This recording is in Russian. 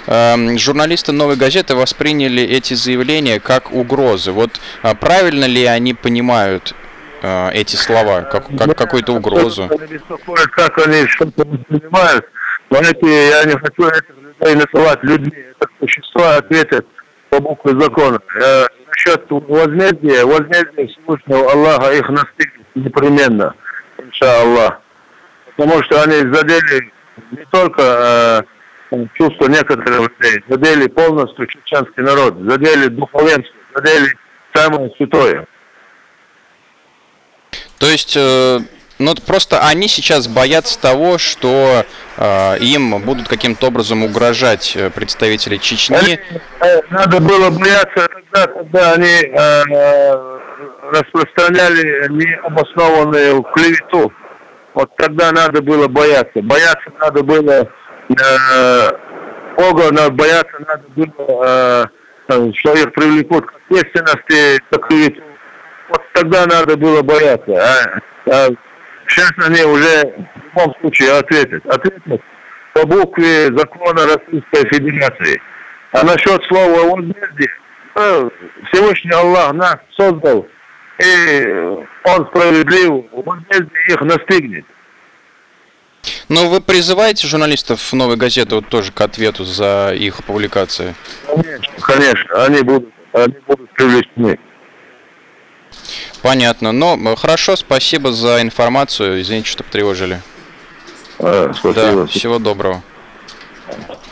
журналисты «Новой газеты» восприняли эти заявления как угрозы. Вот правильно ли они понимают эти слова, как какую-то угрозу? Как они что-то воспринимают, но я не хочу этих людей называть людьми. Это существа ответят по букве закона. Насчет возмездия Всевышнего Аллаха их настигнет непременно, иншаллах. Потому что они задели не только чувства некоторых людей, задели полностью чеченский народ, задели духовенство, задели самое святое. То есть, ну просто они сейчас боятся того, что им будут каким-то образом угрожать представители Чечни. Надо было бояться тогда, когда они распространяли необоснованную клевету. Вот тогда надо было бояться. Бояться надо было Бога, бояться надо было, что их привлекут к ответственности, к клевету. Вот тогда надо было бояться. Сейчас они уже в любом случае ответят. Ответят по букве закона Российской Федерации. А насчет слова возмездие, Всевышний Аллах нас создал, и Он справедлив, возмездие их настигнет. Но вы призываете журналистов «Новой газеты» вот тоже к ответу за их публикации? Конечно, они будут привлечены. Понятно. Но хорошо, спасибо за информацию. Извините, что потревожили. Спасибо. Да, всего доброго.